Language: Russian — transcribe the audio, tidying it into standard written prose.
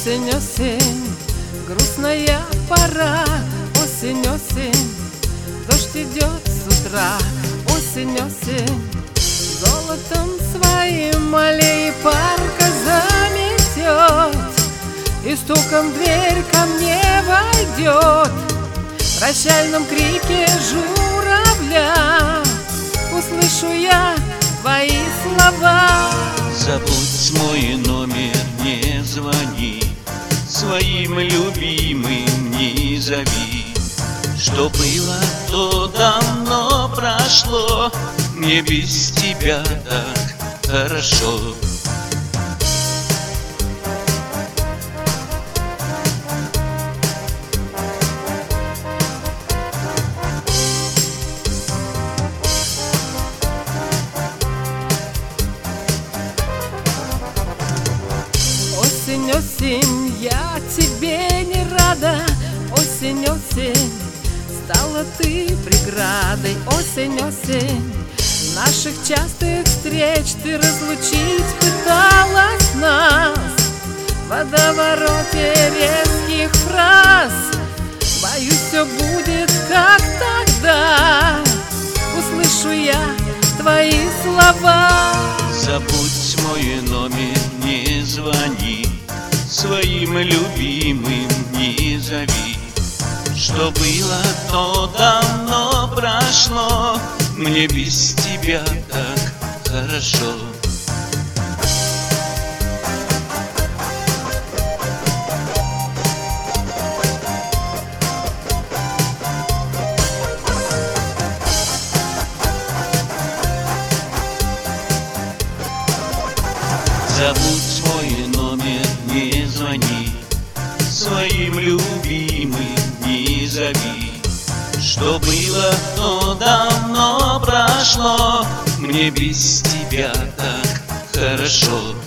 Осень, осень, грустная пора. Осень, осень, дождь идет с утра. Осень, осень, золотом своим аллеи парка заметет, и стуком дверь ко мне войдет. В прощальном крике журавля услышу я твои слова. Забудь мой номер, не звони, своим любимым не зови. Что было, то давно прошло, мне без тебя так хорошо. Осень, осень, я тебе не рада. Осень, осень, стала ты преградой. Осень, осень, наших частых встреч ты разлучить пыталась нас. В водовороте резких фраз боюсь, все будет как тогда. Услышу я твои слова. Забудь мой номер, не звони, своим любимым не зови. Что было, то давно прошло, мне без тебя так хорошо. Забудь мой номер, не звони, своим любимым не зови. Что было, то давно прошло, мне без тебя так хорошо.